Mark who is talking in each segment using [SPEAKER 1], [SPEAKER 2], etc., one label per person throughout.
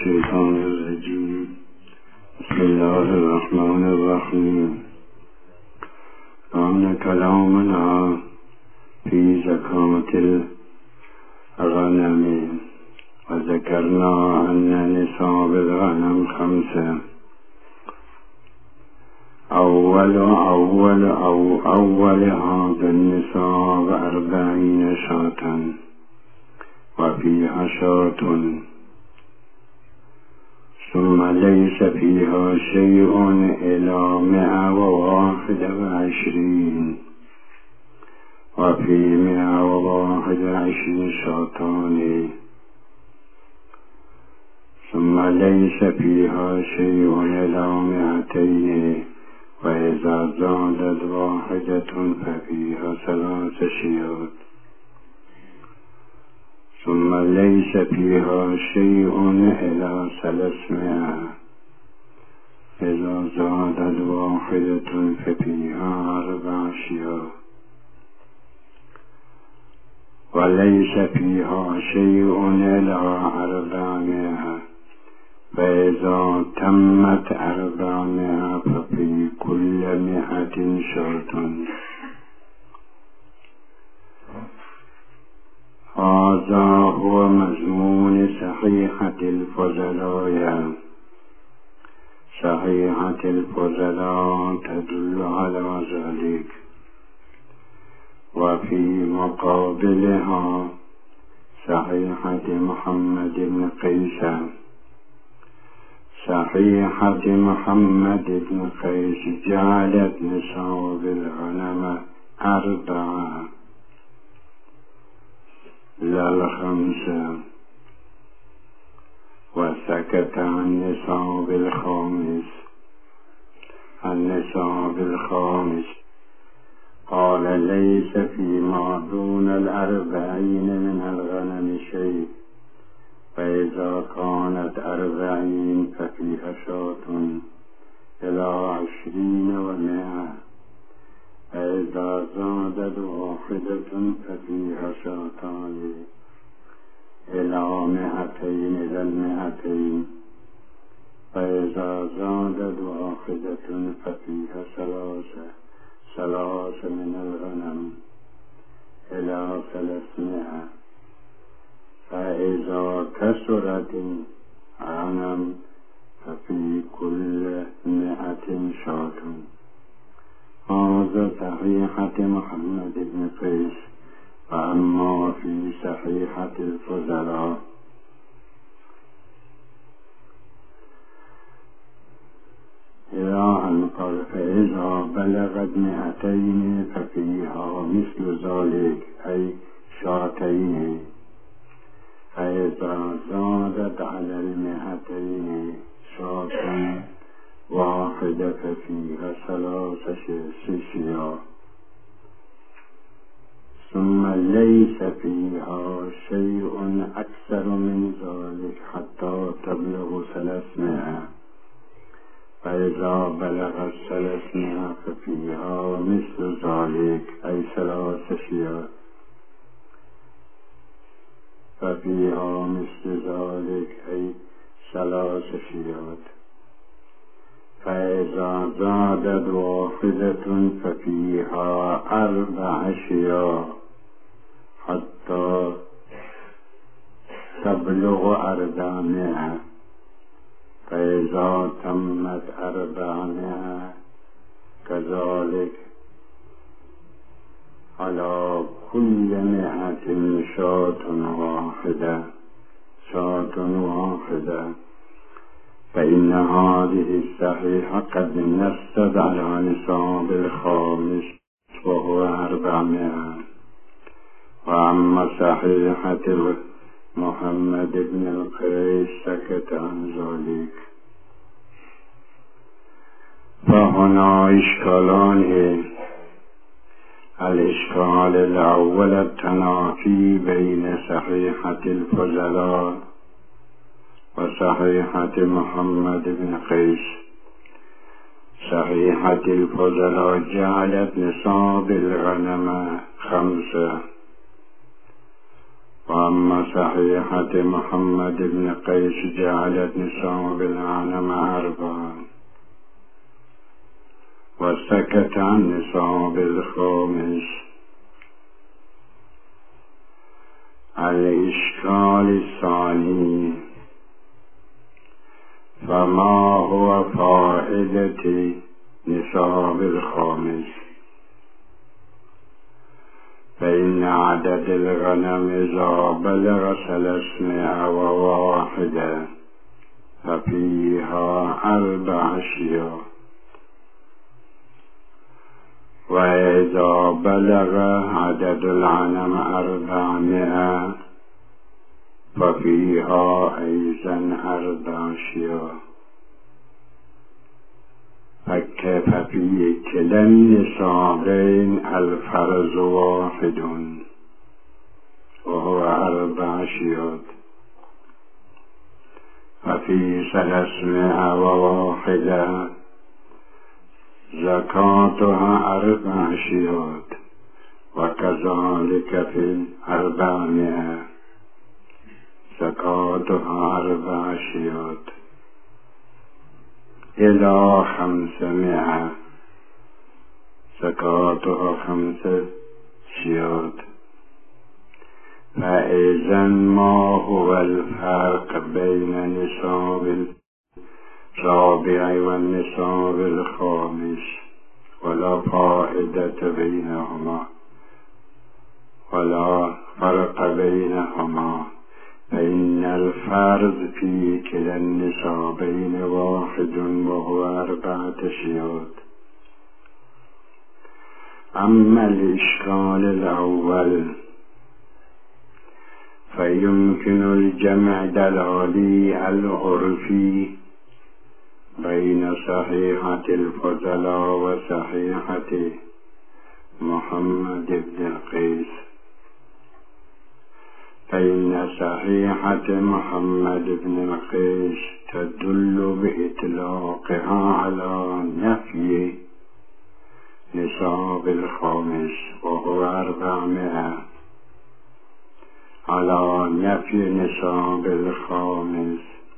[SPEAKER 1] الشیطان الرجیم. بسم الله الرحمن الرحیم. کان کلامنا فی زکات الغنم و ذکرنا ان نصاب الغنم خمسه. اول هذا النصاب 40 شاة و فیها شاة ثم ليس فيها شيء إلى 121 وفي 121 شاطان ثم ليس فيها شيء إلى 200 وإذا زادت واحدة ففيها 3 شيات ثم ليس فيها شيء إلى 300 إذا زادت واحدة ففيها 4 شيات وليس فيها شيء إلى 400 فإذا تمت 400 ففي كل 100 شاة. هذا هو مضمون صحيحة الفضلاء. صحيحة الفضلاء تدل على ذلك. وفي مقابلها صحيحة محمد بن قيس. صحيحة محمد بن قيس جعلت نصاب الغنم 4 لا 5 وسكت عن نصاب الخامس. النصاب الخامس قال ليس فيما دون 40 من الغنم شيء فإذا كانت 40 ففيها شاة إلى 20 و100 فإذا زادت واحدة ففيها شاطان إلى 200 إلى 200 فإذا زادت واحدة ففيها 3 من الغنم إلى 300 فإذا كسرت الغنم ففي كل 100 شاة. هذا صحيحة محمد بن قيس. وأما في صحيحة الفضلاء إلى أن قال فإذا بلغت 200 ففيها مثل ذلك أي 2 فإذا زادت على 200 شاة واحدة ففيها 3 شياه ثم ليس فيها شيء أكثر من ذلك حتى تبلغ 300 فإذا بلغت 300 ففيها مثل ذلك أي 3 شياه ففيها مثل ذلك أي 3 شيات فإذا زادت واحدة ففيها 4 شياه حتى تبلغ 400 فإذا تمت 400 كذلك على كل 100 شاة واحدة فإن هذه الصحيحة قد نصت على نصاب الخامس وهو 400. وأما صحيحة محمد بن القيس سكت عن ذلك. فهنا إشكالان. الإشكال الأول التنافي بين صحيحة الفضلاء وصحيحة محمد بن قيس. صحيحة الفضلاء جعلت نصاب الغنم 5 وأما صحيحة محمد بن قيس جعلت نصاب الغنم 4 وسكت عن نصاب الخامس. الإشكال الثاني: فما هو فائدة نصاب الخامس؟ فإن عدد الغنم إذا بلغ 301 ففيها 4 شياه، وإذا بلغ عدد الغنم 400 ففيها أيضا 4 شياه. ففي كلا النصابين الفرز واحد وهو 4 شياه. ففي 301 زكاتها 4 شياه، وكذلك في 400 زكاتها 4 شياه، إلى 500 زكاتها 5 شياه. فإذا ما هو الفرق بين نصاب الرابع والنصاب الخامس؟ ولا فائدة بينهما ولا فرق بينهما، فإن الفرض في كلا النصابين واحد وهو 4 شياه. أما الإشكال الأول فيمكن الجمع دلالي العرفي بين صحيحة الفضلاء وصحيحة محمد بن قيس. فإن صحيحة محمد بن قيس تدل بإطلاقها على نفي نصاب الخامس وهو 400 على نفي نصاب الخامس،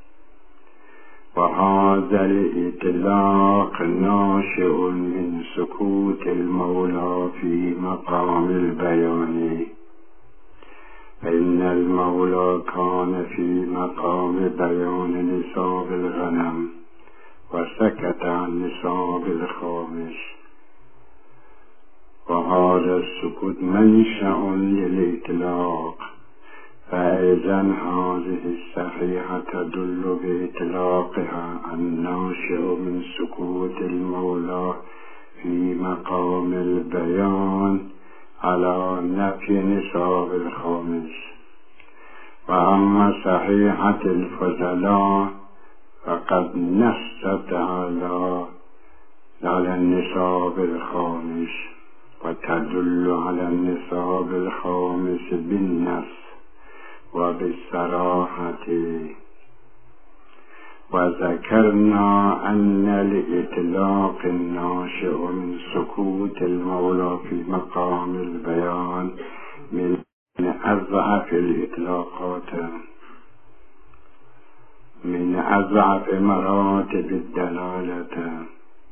[SPEAKER 1] وهذا الإطلاق ناشئ من سكوت المولى في مقام البيان، فإن المولى كان في مقام بيان نصاب الغنم وسكت عن نصاب الخامس، وهذا السكوت منشأ للإطلاق. فإذا هذه الصحيحة تدل بإطلاقها الناشئ من سكوت المولى في مقام البيان على نفي نصاب الخامس. وأما صحيحة الفضلاء فقد نصت على النصاب الخامس، وتدل على النصاب الخامس بالنص وبالصراحة. وذكرنا أن الإطلاق الناشئ من سكوت المولى في مقام البيان من أضعف الإطلاقات، من أضعف مراتب الدلالة،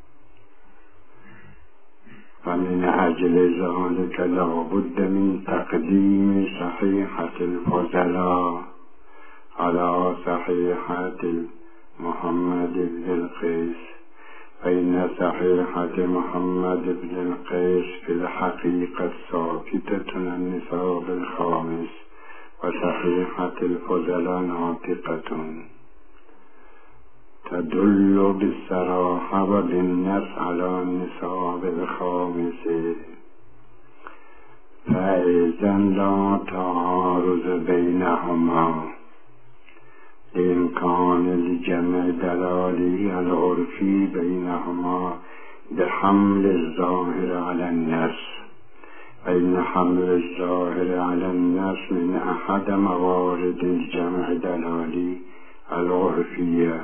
[SPEAKER 1] فمن أجل ذلك لا بد من تقديم صحيحة الفضلاء على صحيحة محمد بن القيس. فإن صحيحة محمد بن القيس في الحقيقة ثابتة عن نصاب الخامس، وصحيحة الفضلاء ناطقة تدل بالصراحة وبالنص على النصاب الخامس. فإذا لا تعارض بينهما لإمكان الجمع دلالي العرفي بينهما بحمل الظاهر على النص، فإن حمل الظاهر على النص من أحد موارد الجمع دلالي العرفية.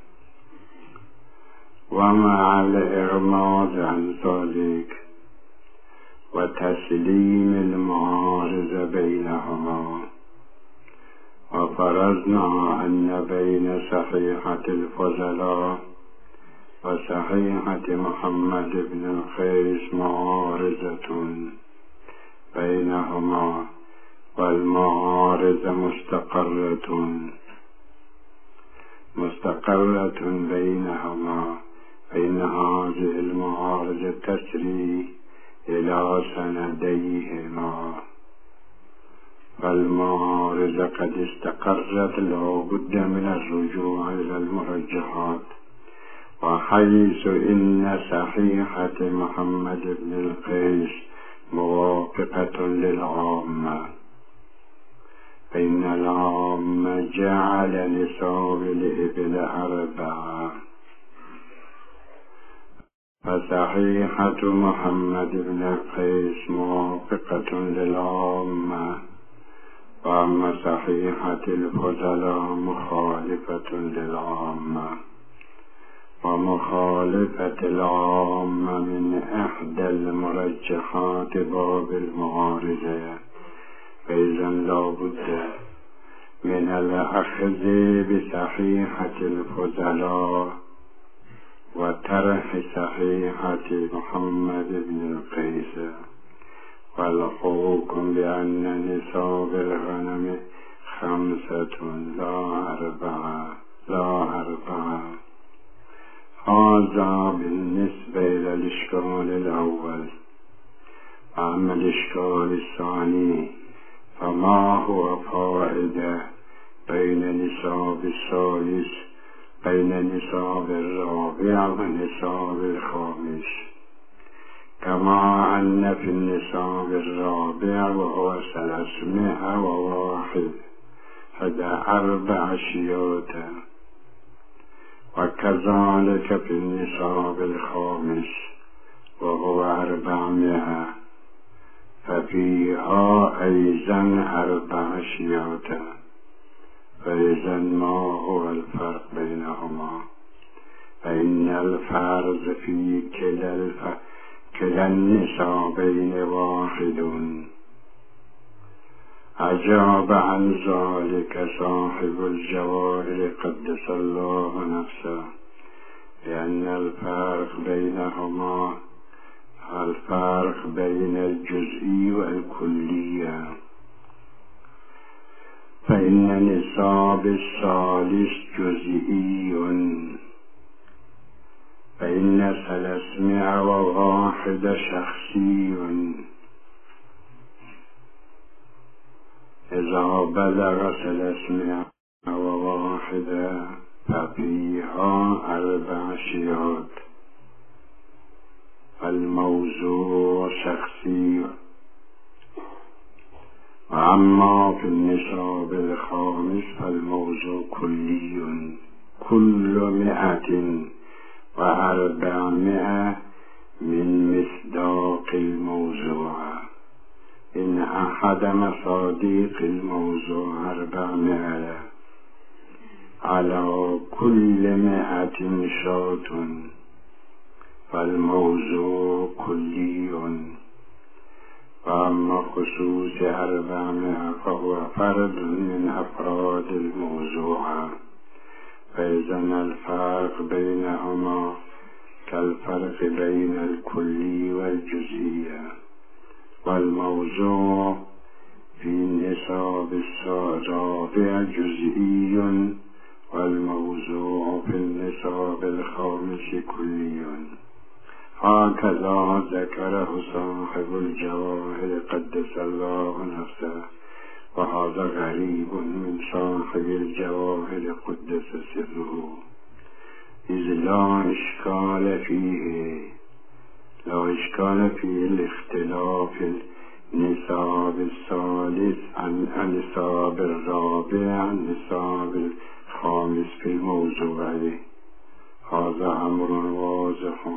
[SPEAKER 1] ومع الإغماض عن ذلك وتسليم المعارض بينهما وفرضنا أن بين صحيحة الفضلاء وصحيحة محمد بن القيس معارضة بينهما، والمعارضة مستقرة بينهما، فإن هذه المعارضة تسري إلى سنديهما، فالمعارضة قد استقرت لا بد من الرجوع إلى المرجحات، وحيث إن صحيحة محمد بن القيس موافقة للعامة، فإن العامة جعل نصاب الإبل 4، فصحيحة محمد بن القيس موافقة للعامة، وأما صحيحة الفضلاء مخالفة للعامة، ومخالفة العامة من إحدى المرجحات باب المعارضة، فإذا لا بد من الأخذ بصحيحة الفضلاء وترك صحيحة محمد بن القيس، والحكم بأن نصاب الغنم 5 لا 4. هذا بالنسبة إلى الإشكال الأول. أما الإشكال الثاني فما هو فائدة بين نصاب الثالث، بين نصاب الرابع ونصاب الخامس، كما أن في النصاب الرابع وهو 301 4 شيوط، وكذلك في النصاب الخامس وهو 400 ففيها أيضا 4 شيوط. فإذا ما هو الفرق بينهما؟ فإن الفرق في كلا النصابين واحد. أجاب عن ذلك صاحب الجواهر قدس الله نفسه، لأن الفرق بينهما الفرق بين الجزئي والكلية، فإن نصاب الثالث جزئي، فإن 301 شخصي، إذا بلغ 301 ففيها 4 شيوط، الموضوع شخصي. وأما في النصاب الخامس فالموضوع كلي، كل 104 من مصداق الموضوع، إن أحد مصادق الموضوع 400 على كل 100 شاة، فالموضوع كلي. وأما خصوص 400 فهو فرد من أفراد الموضوع، فإذا الفرق بينهما كالفرق بين الكلي والجزئية. والموضوع في النصاب الرابع جزئي، والموضوع في النصاب الخامس كلي. هكذا ذكره صاحب الجواهر قدس الله نفسه، وهذا غريب من صاحب الجواهر قدس سره، إذ لا إشكال فيه الاختلاف النصاب الثالث عن النصاب الرابع عن النصاب الخامس في الموضوع. هذا أمر واضح،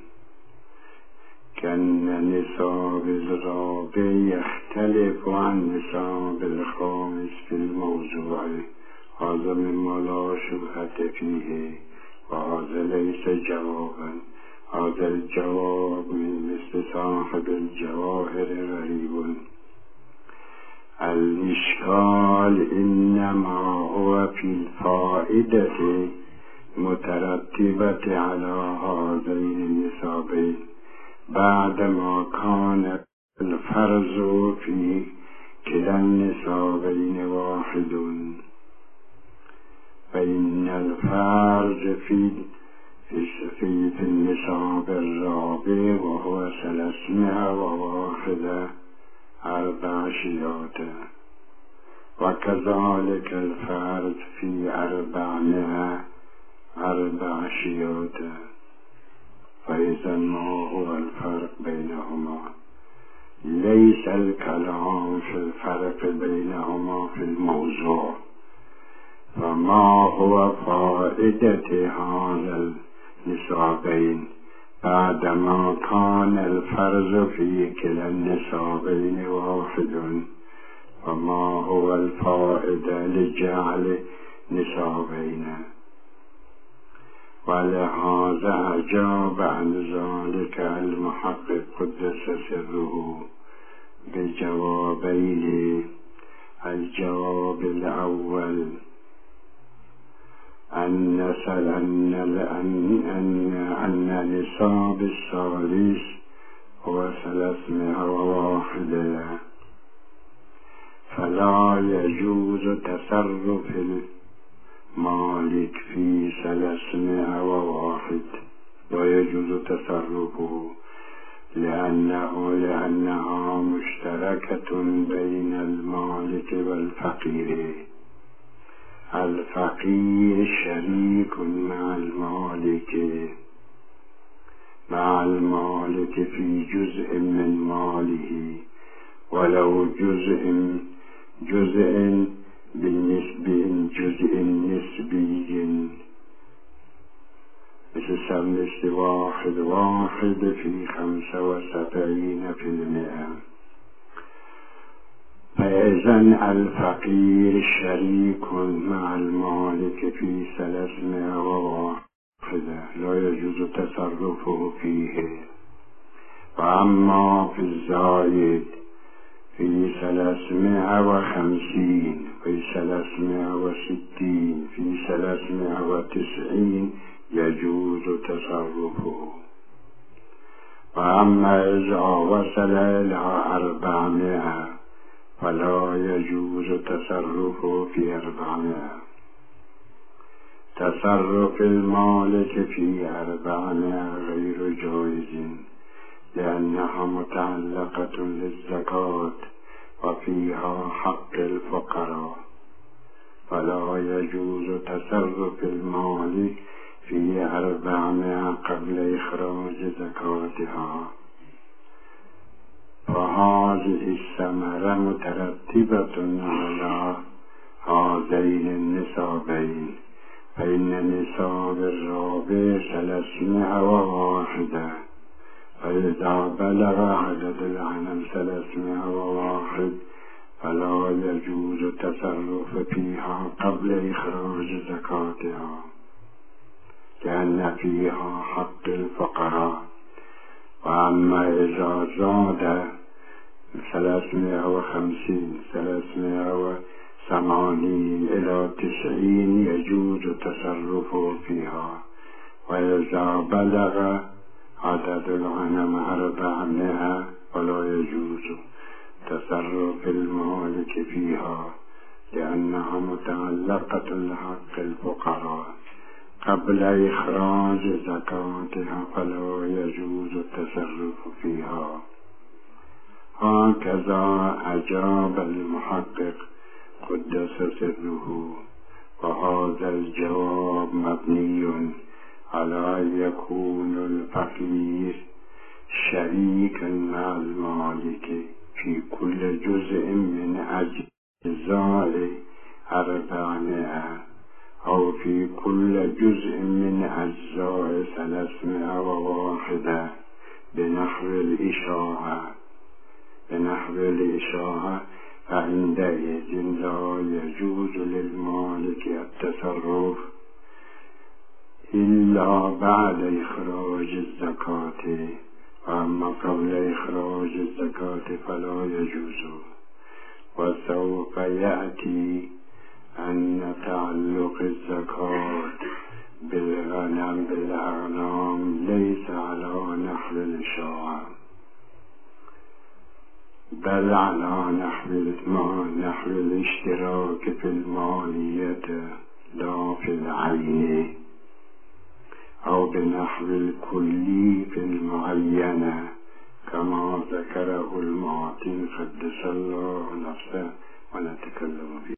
[SPEAKER 1] كأن نصاب الرابع يختلف عن نصاب الخامس في الموضوع. هذا مما لا شبهة فيه، وهذا ليس جوابا. هذا الجواب من مثل صاحب الجواهر غريب. الإشكال إنما هو في الفائدة مترتبة على هذين النصابين بعدما كان الفرز في كلا النصابين واحد، فإن الفرز في النصاب الرابع وهو 301 4 شيات، وكذلك الفرز في 400 4 شيات. فإذا ما هو الفرق بينهما؟ ليس الكلام في الفرق بينهما في الموضوع، فما هو فائدة هذا النصابين بعدما كان الفرز في كلا النصابين واحد، وما هو الفائدة لجعل نصابين؟ ولهذا أجاب عن ذلك المحقق قدس سره بجوابين. الجواب الأول أن نصاب الثالث هو 301، فلا يجوز تصرف المالك في 301، لا يجوز تصرفه لأنها مشتركة بين المالك والفقير. الفقير شريك مع المالك في جزء من ماله، ولو جزء نسبي مثل 1 في 75%. فإذا الفقير شريك مع المالك في 301، لا يجوز تصرفه فيه. وأما في الزايد في 350 في 360 في 390 يجوز تصرفه. وأما إذا وصل إلى 400 فلا يجوز تصرفه في 400. تصرف المالك في 400 غير جائز لأنها متعلقة للزكاة وفيها حق الفقراء، فلا يجوز تصرف المالك في 400 قبل إخراج زكاتها. فهذه الثمرة مترتبة على هذين النصابين، فإن النصاب الرابع 301، فإذا بلغ عدد الغنم 301 فلا يجوز التصرف فيها قبل إخراج زكاتها لأن فيها حق الفقراء. وأما إذا زاد 350 380 إلى 90 يجوز التصرف فيها. وإذا بلغ عدد الغنم 400 فلا يجوز تصرف المالك فيها لأنها متعلقة لحق الفقراء قبل إخراج زكاتها، فلا يجوز التصرف فيها. هكذا أجاب المحقق قدس سره، وهذا الجواب مبني على أن يكون الفقير شريكا مع المالك في كل جزء من أجزاء 400 أو في كل جزء من أجزاء 301 بنحو الإشاعة، فعندئذ لا يجوز للمالك التصرف إلا بعد إخراج الزكاة، وأما قبل إخراج الزكاة فلا يجوز. وسوف يأتي أن تعلق الزكاة بالأغنام ليس على نحو الإشاعة، بل على نحو الاشتراك في المالية لا في العين، أو بنحو الكلي في المعينة كما ذكره المعطي قدس الله نفسه ونتكلم فيه.